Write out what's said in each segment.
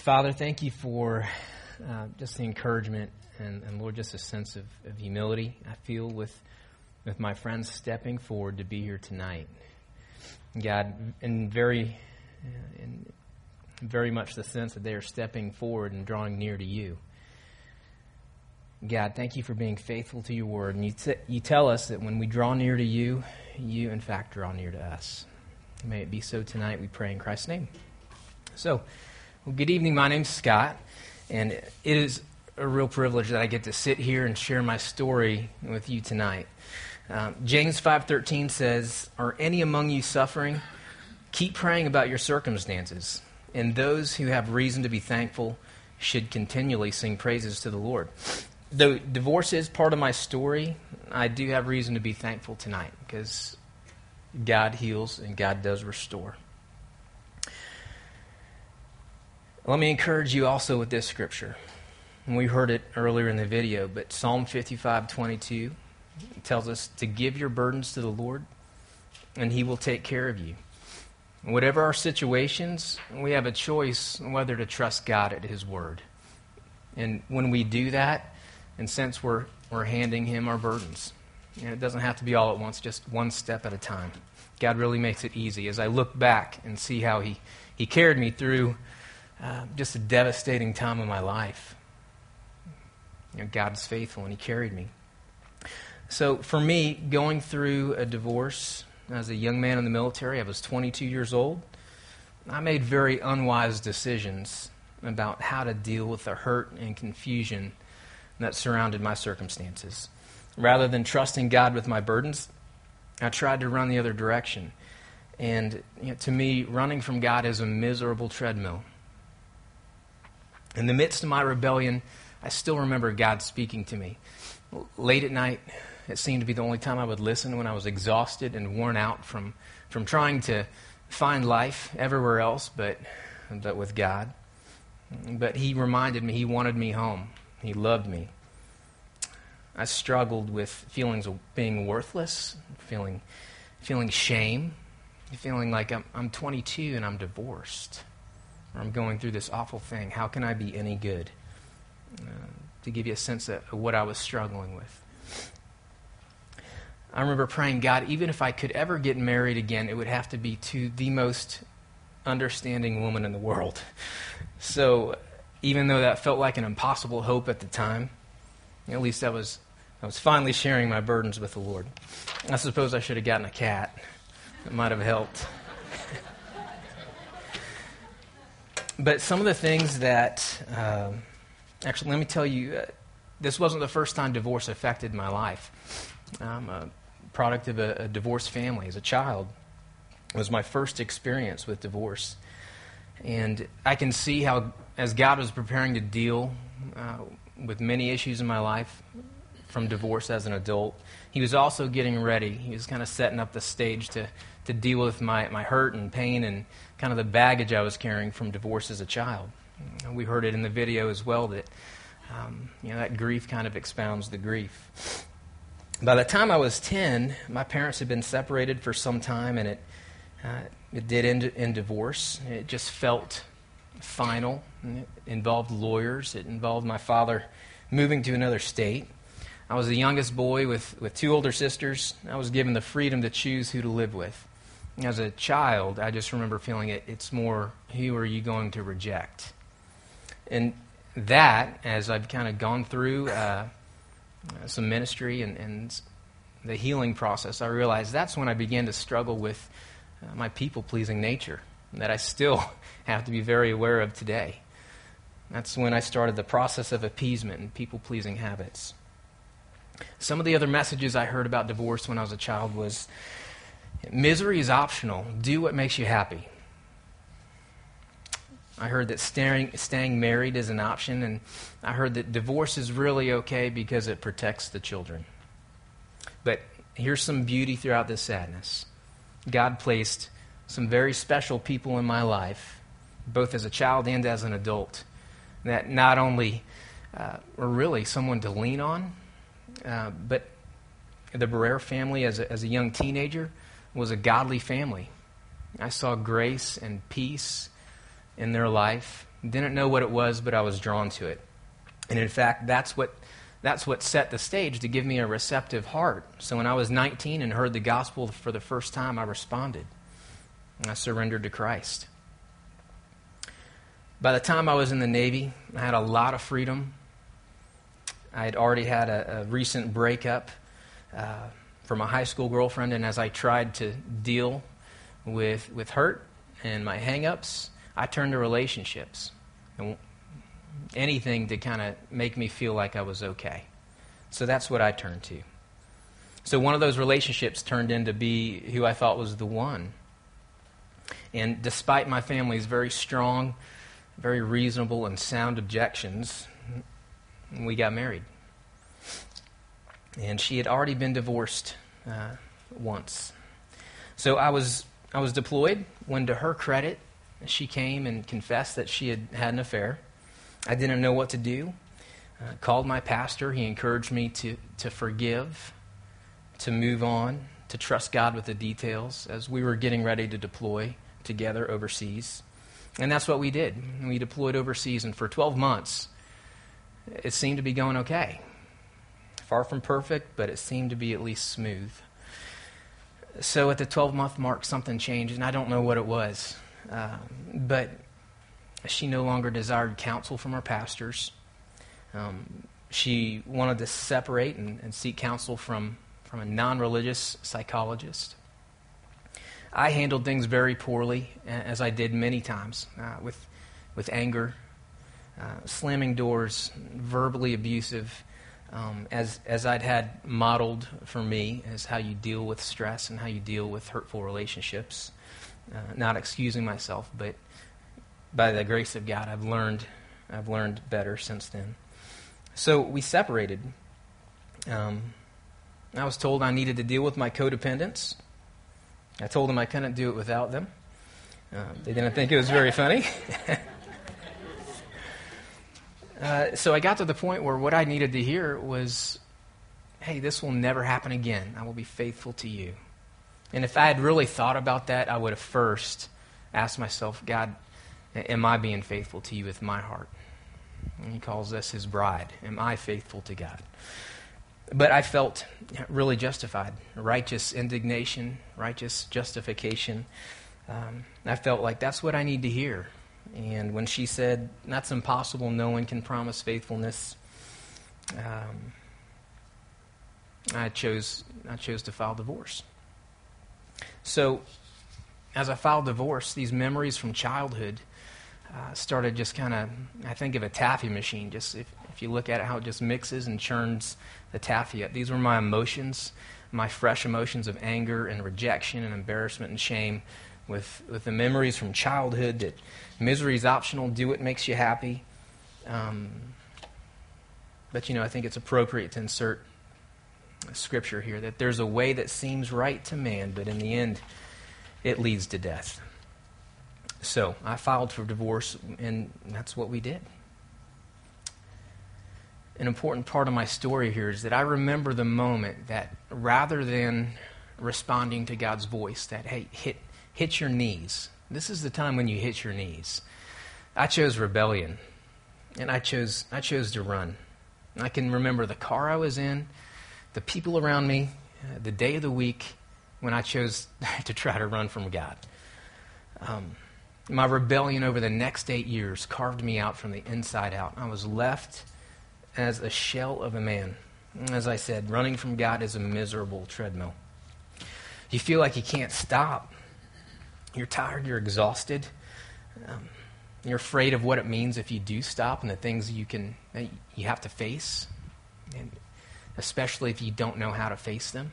Father, thank you for just the encouragement and Lord, just a sense of humility I feel with my friends stepping forward to be here tonight. God, in very much the sense that they are stepping forward and drawing near to you. God, thank you for being faithful to your word. And you tell us that when we draw near to you, you in fact draw near to us. May it be so tonight, we pray in Christ's name. So, well, good evening. My name's Scott, and it is a real privilege that I get to sit here and share my story with you tonight. James 5:13 says, "Are any among you suffering? Keep praying about your circumstances, and those who have reason to be thankful should continually sing praises to the Lord." Though divorce is part of my story, I do have reason to be thankful tonight because God heals and God does restore. Let me encourage you also with this scripture. And we heard it earlier in the video, but Psalm 55:22 tells us to give your burdens to the Lord, and He will take care of you. Whatever our situations, we have a choice whether to trust God at His word. And when we do that, and since we're handing Him our burdens, and it doesn't have to be all at once, just one step at a time. God really makes it easy. As I look back and see how He carried me through just a devastating time in my life, God's faithful and He carried me. So for me, going through a divorce as a young man in the military, I was 22 years old. I made very unwise decisions about how to deal with the hurt and confusion that surrounded my circumstances. Rather than trusting God with my burdens, I tried to run the other direction. And to me, running from God is a miserable treadmill. In the midst of my rebellion, I still remember God speaking to me. Late at night, it seemed to be the only time I would listen when I was exhausted and worn out from trying to find life everywhere else but with God. But He reminded me He wanted me home. He loved me. I struggled with feelings of being worthless, feeling shame, feeling like I'm 22 and I'm divorced, or I'm going through this awful thing. How can I be any good? To give you a sense of what I was struggling with. I remember praying, God, even if I could ever get married again, it would have to be to the most understanding woman in the world. So even though that felt like an impossible hope at the time, at least I was finally sharing my burdens with the Lord. I suppose I should have gotten a cat. It might have helped. But some of the things that, actually, let me tell you, this wasn't the first time divorce affected my life. I'm a product of a divorced family. As a child, it was my first experience with divorce. And I can see how, as God was preparing to deal with many issues in my life from divorce as an adult, He was also getting ready. He was kind of setting up the stage to deal with my hurt and pain and kind of the baggage I was carrying from divorce as a child. We heard it in the video as well that that grief kind of expounds the grief. By the time I was 10, my parents had been separated for some time, and it did end in divorce. It just felt final. It involved lawyers. It involved my father moving to another state. I was the youngest boy with two older sisters. I was given the freedom to choose who to live with. As a child, I just remember feeling it's more, who are you going to reject? And that, as I've kind of gone through some ministry and the healing process, I realized that's when I began to struggle with my people-pleasing nature that I still have to be very aware of today. That's when I started the process of appeasement and people-pleasing habits. Some of the other messages I heard about divorce when I was a child was, misery is optional. Do what makes you happy. I heard that staying married is an option, and I heard that divorce is really okay because it protects the children. But here's some beauty throughout this sadness. God placed some very special people in my life, both as a child and as an adult, that not only were really someone to lean on, but the Barrera family as a young teenager was a godly family. I saw grace and peace in their life Didn't know what it was, but I was drawn to it. And in fact, that's what set the stage to give me a receptive heart. So when I was 19 and heard the gospel for the first time, I responded. And I surrendered to Christ. By the time I was in the Navy, I had a lot of freedom. I had already had a recent breakup from a high school girlfriend, and as I tried to deal with hurt and my hang-ups, I turned to relationships. And anything to kind of make me feel like I was okay. So that's what I turned to. So one of those relationships turned into be who I thought was the one. And despite my family's very strong, very reasonable and sound objections, we got married. And she had already been divorced once. So I was deployed when, to her credit, she came and confessed that she had had an affair. I didn't know what to do. Called my pastor. He encouraged me to forgive, to move on, to trust God with the details as we were getting ready to deploy together overseas. And that's what we did. We deployed overseas, and for 12 months, it seemed to be going okay. Far from perfect, but it seemed to be at least smooth. So at the 12-month mark, something changed, and I don't know what it was. But she no longer desired counsel from her pastors. She wanted to separate and seek counsel from a non-religious psychologist. I handled things very poorly, as I did many times, with anger, slamming doors, verbally abusive, as I'd had modeled for me as how you deal with stress and how you deal with hurtful relationships. Not excusing myself, but by the grace of God, I've learned better since then. So we separated. I was told I needed to deal with my codependents. I told them I couldn't do it without them. They didn't think it was very funny. So I got to the point where what I needed to hear was, hey, this will never happen again. I will be faithful to you. And if I had really thought about that, I would have first asked myself, God, am I being faithful to you with my heart? And he calls us his bride. Am I faithful to God? But I felt really justified. Righteous indignation, righteous justification. I felt like that's what I need to hear. And when she said, that's impossible, no one can promise faithfulness, I chose to file divorce. So as I filed divorce, these memories from childhood started just kind of, I think of a taffy machine. Just if you look at it, how it just mixes and churns the taffy up. These were my emotions, my fresh emotions of anger and rejection and embarrassment and shame with the memories from childhood that misery is optional, do what makes you happy. But, I think it's appropriate to insert scripture here that there's a way that seems right to man, but in the end, it leads to death. So I filed for divorce, and that's what we did. An important part of my story here is that I remember the moment that rather than responding to God's voice, that, hey, hit your knees. This is the time when you hit your knees. I chose rebellion, and I chose to run. And I can remember the car I was in, the people around me, the day of the week when I chose to try to run from God. My rebellion over the next 8 years carved me out from the inside out. I was left as a shell of a man. As I said, running from God is a miserable treadmill. You feel like you can't stop. You're tired, you're exhausted. You're afraid of what it means if you do stop and the things you have to face, and especially if you don't know how to face them.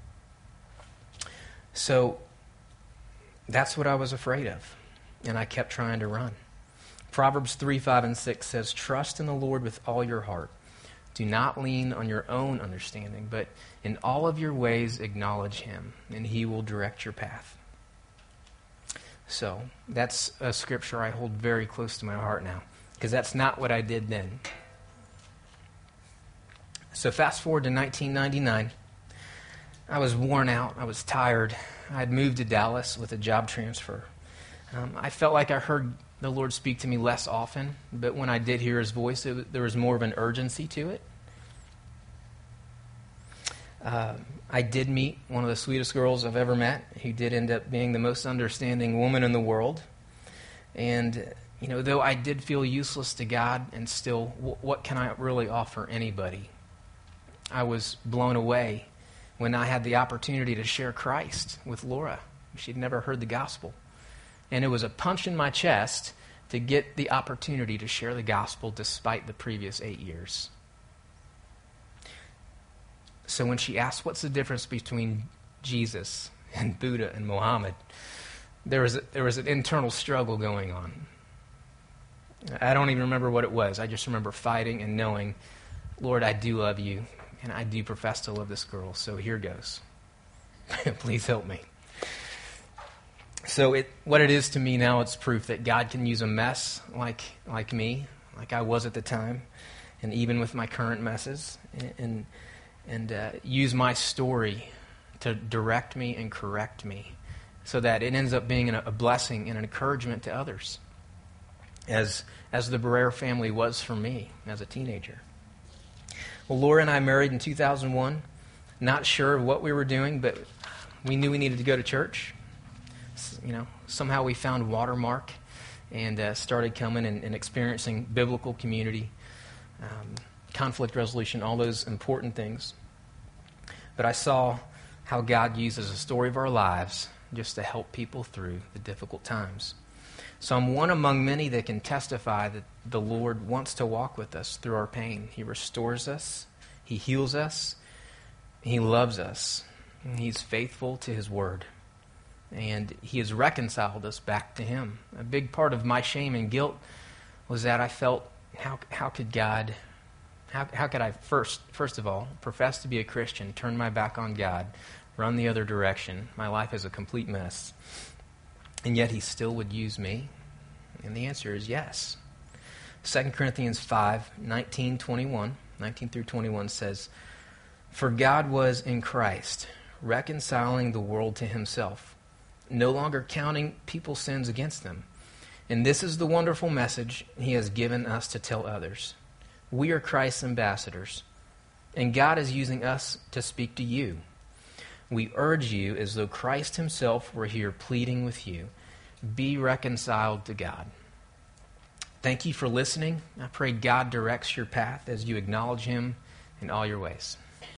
So that's what I was afraid of, and I kept trying to run. Proverbs 3:5-6 says, "Trust in the Lord with all your heart. Do not lean on your own understanding, but in all of your ways acknowledge him, and he will direct your path." So that's a scripture I hold very close to my heart now, because that's not what I did then. So fast forward to 1999. I was worn out. I was tired. I had moved to Dallas with a job transfer. I felt like I heard the Lord speak to me less often, but when I did hear his voice, there was more of an urgency to it. I did meet one of the sweetest girls I've ever met, who did end up being the most understanding woman in the world. And, though I did feel useless to God, and still, what can I really offer anybody? I was blown away when I had the opportunity to share Christ with Laura. She'd never heard the gospel. And it was a punch in my chest to get the opportunity to share the gospel despite the previous 8 years. So when she asked, what's the difference between Jesus and Buddha and Muhammad, there was an internal struggle going on. I don't even remember what it was. I just remember fighting and knowing, Lord, I do love you, and I do profess to love this girl, so here goes. Please help me. So what it is to me now, it's proof that God can use a mess like me, like I was at the time, and even with my current messes, and use my story to direct me and correct me so that it ends up being a blessing and an encouragement to others, as the Barrera family was for me as a teenager. Well, Laura and I married in 2001, not sure of what we were doing, but we knew we needed to go to church. Somehow we found Watermark and started coming and experiencing biblical community, conflict resolution, all those important things. But I saw how God uses the story of our lives just to help people through the difficult times. So I'm one among many that can testify that the Lord wants to walk with us through our pain. He restores us, He heals us, He loves us, and He's faithful to His word. And He has reconciled us back to Him. A big part of my shame and guilt was that I felt, how could God, how could I first of all, profess to be a Christian, turn my back on God, run the other direction? My life is a complete mess. And yet He still would use me? And the answer is yes. 2 Corinthians 5, 19 through 21 says, "For God was in Christ, reconciling the world to Himself, no longer counting people's sins against them. And this is the wonderful message He has given us to tell others. We are Christ's ambassadors, and God is using us to speak to you. We urge you, as though Christ Himself were here pleading with you, be reconciled to God." Thank you for listening. I pray God directs your path as you acknowledge Him in all your ways.